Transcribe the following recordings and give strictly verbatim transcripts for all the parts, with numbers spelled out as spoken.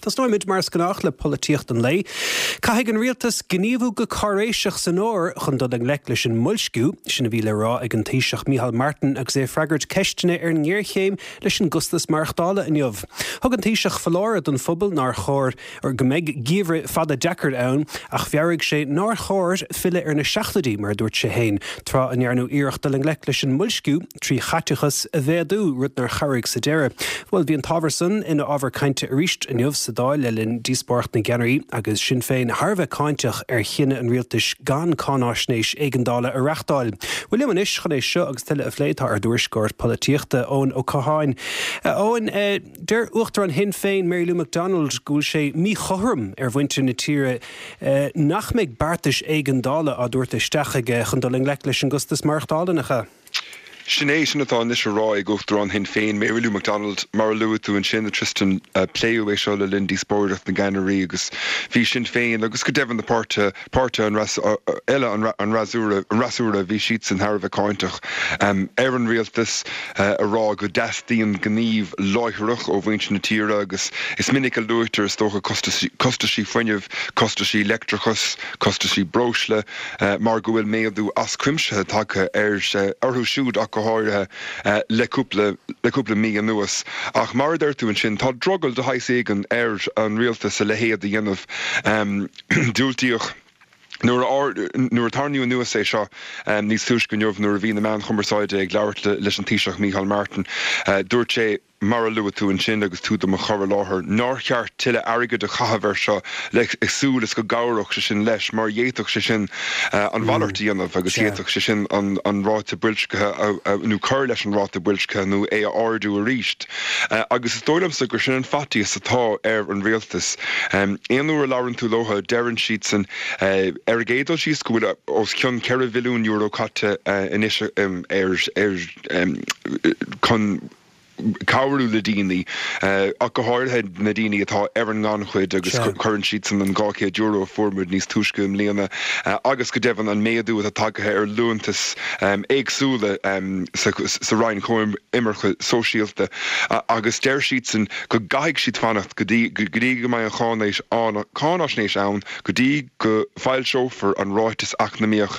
tas nóid mar scanach le políocht an lei. Caithfidh an rialtas gníomhú go choréiseach san óir chun dod an leiclis an muilsciú, sinna bhí le rá ag an taoiseach Micheál Martin agus é freagairt ceistine ar an ngéirchéim leis an Gustas Marchdála inniuh. Thug an taoiseach fallóra don phobal nar chóir ar go mbeidh gíomhre fada deacard ann ach bhearraigh sé nar chóir fille ar na seachtaidí mar dúirt sé héin. Trá an nearnú iirecht dul an leiclis an muilsciú trí chatiachas a bhéadú rud nar charraigh sa deire. Well, bhí an tábharsan ina ábhar cainte ríist inniuh sa dáil le linn díospóirt na Geannaí agus sin féin Harbheith cainteach ar chinne an rialtas gan cánáisnéis éigeandála a reachtáil. Well, liman is chun é seo agus tuile a phléitá ar dúirscóirt políochta Eoin Ó Catháin. Eoin, deir uachtar an hin féin Mary Lou McDonald gúil sé mí chotharm ar bhainte na tíre nach méid beartais éigeandála a dúirt isteach aige chun dul an leiclis an Gustas Marchdála nacha. Sinné sin atá níos rá ag uachtar an hin féin Mary Lou McDonald mar luú tú an sin a Tristan pléú é seo le linn díospóireacht na Geannaí agus bhí sin féin agus go deimhin na páirte páirte an eile an rasúra an rasúra bhí siad san Harbheith cainteach ar an rialtas a rá go deathtíon gníomh láithreach ó bhaint na tíre agus is minic a luachtar is tócha costasí foiineh costasí lectrachas costasí bróisle mar go bhfuil méadú as cuimsethe take ar arthú siúd ach go háirithe le cúpla mí an nuas. Ach mar d'irtú an sin tá drogal do hais éigean ar an rialtas a lehéad a dhéanamh dúiltíoch nuair tarniú an nuas é seo níos túis go neomh nuair a bhí na meán chumarsáide ag leabhart leis an taoiseach Micheál Martin. Dúirt sé mar luú tú an sin agus tú do mo chora láthair nar cheart tiile airgad a chahabhar seo le agsúlas go gabhraach sé sin leis mar dhéadach sé sin an bhalartaí anmh agus dhéadach sé sin an ráta builscathe nó chur leis an ráta builscathe nó é a ardú a ríist. Agus is dóilamsa gur sin an fatí is atá ar an rialtas. Éanúair a labharann tú lotha dearann siad san ar géadal síos go bhfuil os ceann ceithre mhilliún euro caite inis ar chun Cabharú le daoine ach go háirithe na daoine atá ar an nganchuid agus chuann siad san an gáchéad euro formúd níos túisce mbliana agus go deimhin an méadú a tagathe ar luantas éagsúla sa rainn chum imircha sóisialta agus deir siad san go gaigh siad fannacht go dtí go mbeidh an cánáisnéis ann go dtí go fáil seófar an ráitas eacnamaíoch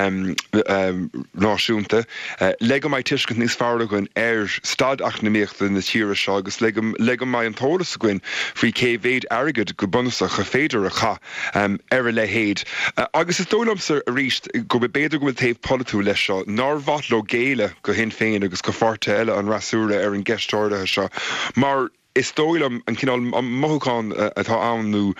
náisiúnta le go mbeidh tuiscint níos fearr agan ar stad na míochta na tíre seo agus le go mbeidh an tóras acuin faoi céimhéad airgid go bunasach a féidir a cha ar a lehéad. Agus is dólamsa a ríist go be beidir go bhfuil taobh politú leis seo nar bhatló géile go hin féin agus go forte eile an rasúra ar an gceistóirethe seo. Mar is dóilam an cinál mothúcháin atá annú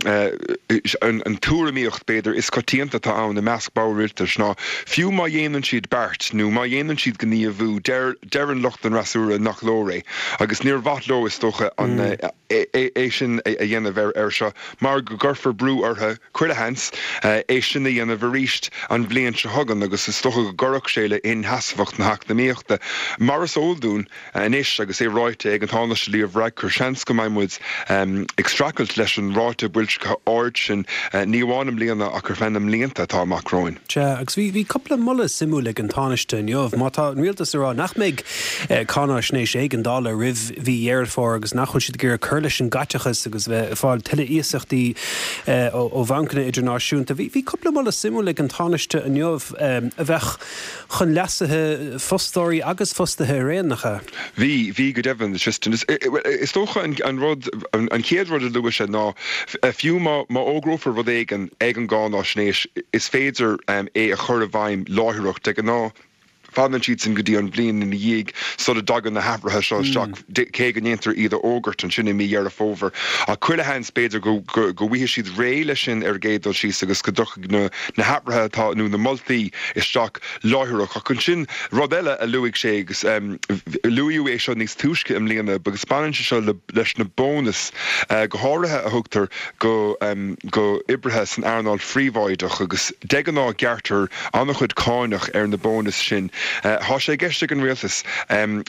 an túramíocht beidir is cotíanta atá ann na measc báiriltas ná fiú má dhéanann siad bart nó má dhéanann siad go níomhú dearann locht an rasúra nach lóré agus níor bhatló is tócha an é sin a dhéanamh ar seo mar go gurfar brú ortha chuile hens é sin a dhéanamh ríist an bblion se hagan agus is tócha go gorach séile in heasfacht na heacnamaíochta mar is óldún inis agus é ráite ag an tána se líomh chur seans go mbeidh extracult leis an ráte builscathe áirt sin ní bhánam líana a chur fennam líonta tá amachráin. Te agus bhí coppla molla simú le an tánaiste inniuh má tá an rialtas ará nach méid cánáisnéis éigeandála rih bhí dhéar fór agus nach chuil siad gur chur leis an gaiteachas agus bheith fáil tuile íosachtaí ó bhancanna idirnáisiúnta. Bhí coppla molla simú le an tánaiste inniuh a bheith chun leasathe fostóirí agus fostathe réanacha. Bhí hí go deimhin Tristan is tócha an rud an céad rud a luas sé ná fiú má ógrófar rud éig an ag an gánáisnéis is féidir é a chur a bhaim láithreacht ag an ná Fádan siad san go dtí an blian in na dhéag sula dagan na haprathe seo isteach cé go ndéantar iad ógurt an sinna mí dhearrah fómhar. A chuile hen spéidir go bhuithe siad réile sin ar géadal síos agus go ducha na haprathe atá nó na moltaí isteach láithreach. A chun sin rud eile a luigh sé agus luú é seo níos túisce im líana agus spáinse seo leis na bónus go háirithe a thugtar go go ibrithe san airnáil phríomháideach agus deganá geartar annach chud cáineach ar na bónus sin Tá sé geiste an rialtas an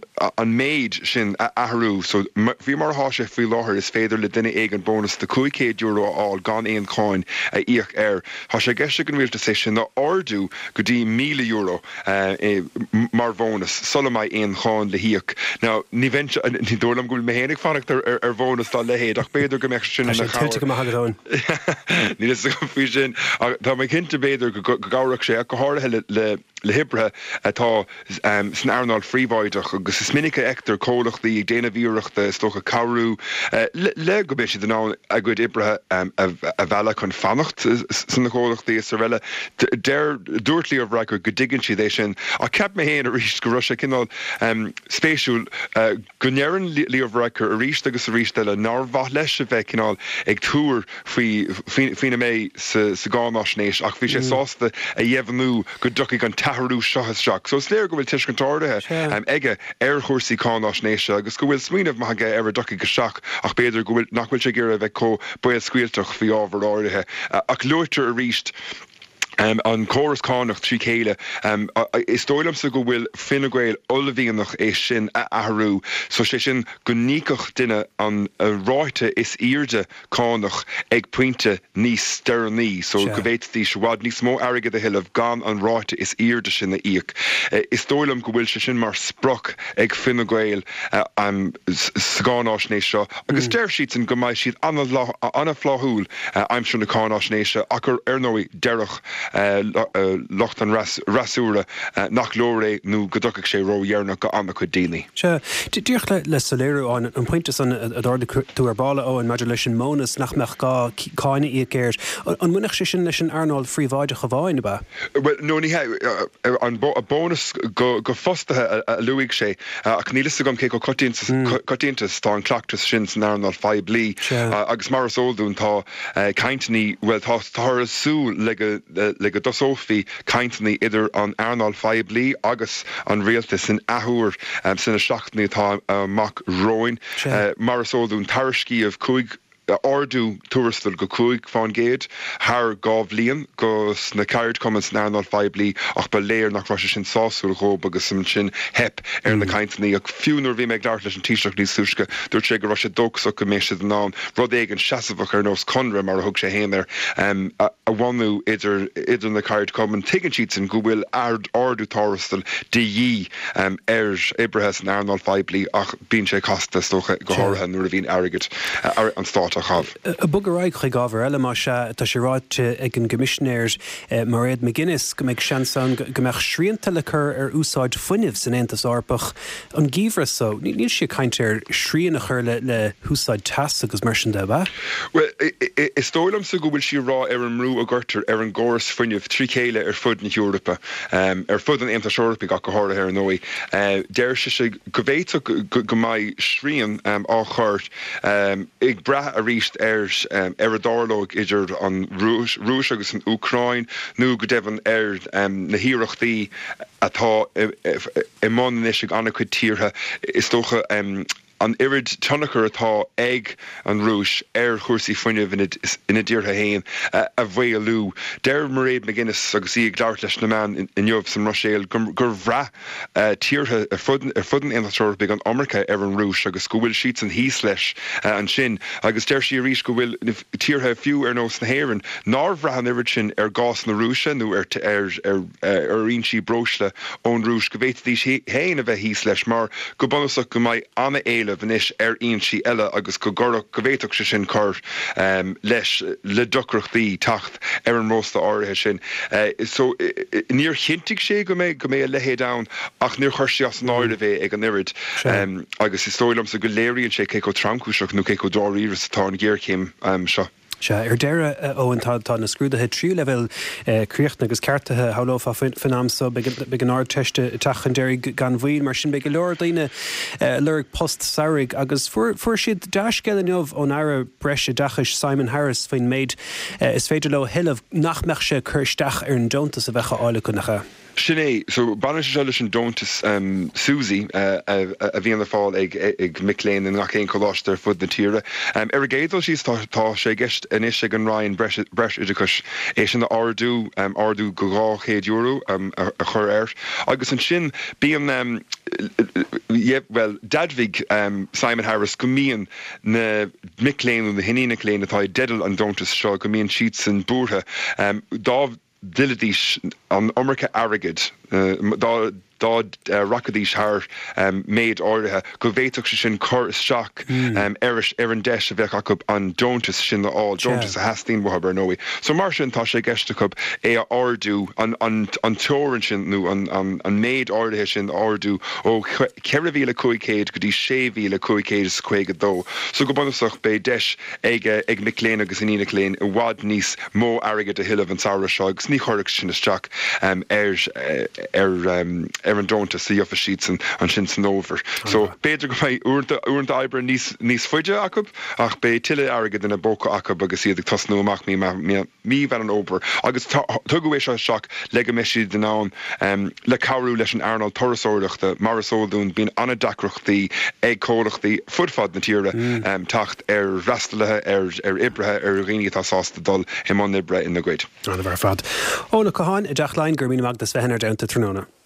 méid sin ahrú, so bhí mar há sé fao láthair is féidir le duine ag an bónus de chuig euro áil gan éon cáin a íoch air. Tá sé geiste an rialtas sé sin na ardú go dtí míle euro mar bónus, sola mai éon cháin le híoch. Now, ní ní dólam gúil mé héananig fannacht ar bónus tá le héad, ach béidir go meach sin na cháir. Ní is go fao sin, tá mé cinnte béidir go gáireach sé a go háirithe le le hibre atá um, san airnáil fríomháideach agus is minic ectar cólachtaí ag déanamh íireachta stocha cabhrú uh, le, le go béisi den ná a go ibrethe um, a, a bhealach chun fannacht san na cólachtaí is bheile déir dúirtlaí a bhreagur go ddigann siad é sin a ceap mé héana a ríist go ruise cinál um, spéisiúil uh, go nearan lí a bhreagur a ríist agus a ríist le nárbhaith leis a bheith cinál ag túr faoine mé sa, sa gánáisnéis ach bhí sé sásta a dhéhanú go ducaigh an taharú seochas seach. So sléir go bhfuil tuiscin táirthe um, ige ar chósaí cánáisnéise agus go bhfuil smíanamh maithe ar ducaigh go seach ach béidir go bhfuil nachhfuil sé gur a bheith có buad scuilteach faoi ábhar áirithe uh, ach luirtear a ríist Um, an choras cánach trí chéile um, uh, is dóilam sa go bhfuil finnagréil olahíonach é sin a ahrú, so sé sin go nícach duine an uh, ráite is irde cánach ag puinte níos steirní, so go bhéit tí seád níos mó aige a hiileh gan an ráite is irde sin na íoc. Uh, is dóilam go bhfuil sé sin mar sproch ag finnagréil uh, um, sánáisnéis seo, agus mm. deir siad an go mbeidh siad anna fláthúil uh, aimsú na cánáisnéise ach ar nóí deirech Uh, uh, locht an ras, rasúra uh, nach lóré nó godocaigh sé róhearnach go anna chu daoine. Se dúch le le soléirú an an pointe san a dáda tú ar bála ó an maidir leis an mónas nach meach gá cáine í céir. An muineach sé sin leis an airnáil fríomháide go bháin ba? Well, no ní an bónus go go fostathe a luigh sé ach nílas gom cé go cotíontas tá an cleachtas sin san airnáil five blií agus mar ódún tá caintení well tá thurasú le le go dosófií caintení idir an airnáil five blií agus an rialtas in athúr um, sinna seachtaí tá uh, mac roin uh, mar ódún taircí of chuig ardú túrastal go chuig fáin géad thar gábh líon gus na cairt cumas na airnáil five blií ach ba léir nach ra sin sáúil chób agus sam sin hep ar na caintení ach fiúnar bhí meid leart leis an tíiseach níos súisce dúirt sé go ra sé dóach go méisi an ná rud éig an seasamhach ar nós conra mar a thug sé héanaar um, a, a bhhaú idir idir na cairt cuman tuigeann siad san go bhfuil ard ardú tárastal de dhí um, ar ibrethe an airnáil five blií ach bíonn sé casta stocha go háirithe nuair a bhíon airgid uh, an stát A bugaráid chu gábhar eile mar se tá sé ráite ag an gomisisinéir mar réad McGuinness go méid seansan go meach sríanta le chur ar úsáid funineh san Aontas Orpach an gíomhra so. Níl sé caint ar sríanna chur le le húsáid tas agus mar sin de ba? Well, is tólam sa go bhfuil si rá ar an mrú a gurtar ar an ggóras funineh trí chéile ar fud na Eorpa um, ar fud an Aontas Orpach a go háir ar an nói. Uh, Déir sé sé go bhéiteach go mbeidh srían um, á chuirt um, ag brath a ríist ar um, ar a dárlóg idir an Rúis agus an Ucrain nó go devan ar um, na híireachtaí atá i mán is anna chud tíortha is tócha um, an irid tunnachar atá ag an Rúis ar chuirsaí funineh ina dtíortha héin uh, a bhéalú. Deir mar réad McGuinness agus í ag leart leis na man in jobh san Roséil gur bhreath uh, tíortha ar fudan ar fudan Aontas Orpach an Amarca ar an Rúis agus go bhfuil siad an híos leis uh, an sin agus deir sí a rís go bhfuil tíortha fiú ar nós na héireann ná bhreath an irid sin ar gás na Rúise nó ar ar ar ar ionsaí brosle ón Rúis go bhéit dís héin a bheith híos leis mar go bonach go mbeidh anna éile bhanis ar ionsaí eile agus go gorach go bhéiteach sé sin chur um, leis le ducrachtaí tacht ar an rósta áirithe sin. Uh, so níor chintigh sé go mé go mé a lehéad ann ach níor chuir sé as an áir a bheith ag an irid um, agus is tóilm sa go léiríonn sé cé go tramcúiseach nó cé go dáíras atá an ggéircéim um, seo. Se ar deire óhan tá na scrúdathe trí lefuil críochtna agus ceartathe hálófa fanamsa be an áir teiste tachan déir gan bhil mar sin be go leir daoine lurig post saoirigh agus fuair siad deisceil inmh ón aire breise dachas Simon Harris faoin méid is féidir le hiileh nach meach sé chuirteach ar an dontas a bheitcha ála chunacha. Sinné, so ban se an dontas um, Susie uh, a, a bhí an na fáil ag, ag Mickléin in nach éon choláiste fud na tíre. Um, ar a géadal sí tá sé gist inis ag an Ryan breis idechas é sin na ardú um, ardú go rá chéad euro um, a, a chur air. Agus an sin bíam um, yeah, well dadvig um, Simon Harris go mííon na Mickléin na hinine léin atá dedal an dontas seo go mííon sheets an búrtha um, dá Dilladís an Omrica Arrogid, uh, da da uh, Rockadís haar um, méid áirithe go bhhéiteach se sin chor isteach um, eris ar an deis a bheith acu an dontas sin na á dontas a hastín wahabar nóí. So mar sin tá sé geisteach é a ardú an an an teoran sin nó an an an méid áirithe sin ardú ó ceirhíle cuaicéid go dtí séhíle cuaicéid is chuige dó. So go bunasach bé deis ag ag Mickléin agus in ina léin i bhád níos mó airgid a hiileh an saoire seo agus ní chorach sin isteach um, ar ar um, ar an donta sí of a sheets an an sin san over. So beidir go mai úrta úrta ibre níos níos fuide acab ach be tiile airgid in a bóca acab agus iad tasnú amach mí mí bhe an over. Agus tugaéis se seach le go meisi den ná um, le cabhrú leis an Arnold Torresóireachta marasóún bín anna dacrochtaí ag cólachtaí fudfad na tíre mm. um, tacht ar rastalathe ar ar ibrethe ar rií tá sásta dul i món ibre in na gcuid. An bhar fad. Óna Caháin i d deachlein gur mína magdas bheitnar downta tróna.